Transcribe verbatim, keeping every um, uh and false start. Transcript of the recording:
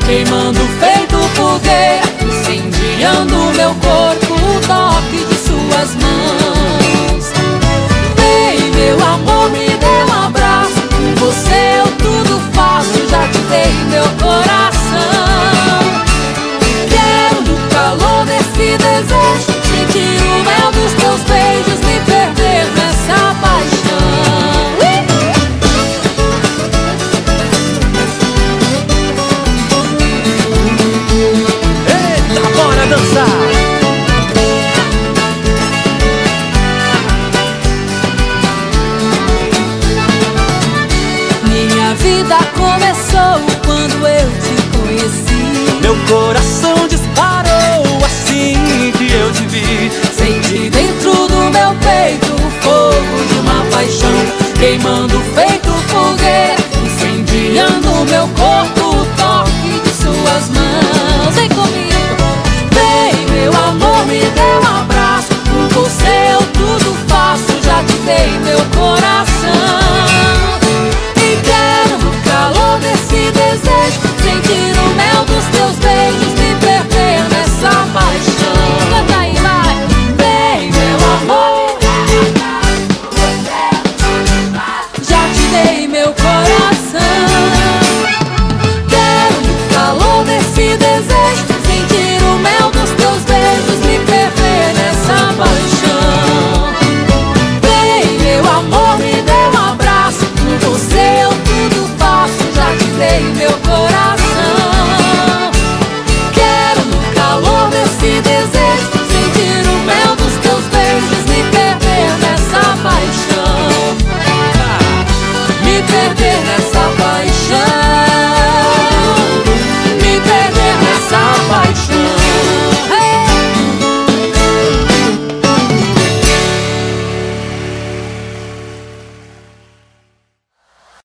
queimando feito fogueira, incendiando meu corpo, o toque de suas mãos. Vem, meu amor, me dê um abraço, com você eu tudo faço, já te dei meu coração. Quero no calor desse desejo sentir o mel dos teus beijos, me perder nessa paixão. Eita, bora dançar! Minha vida começou quando eu te conheci. Meu coração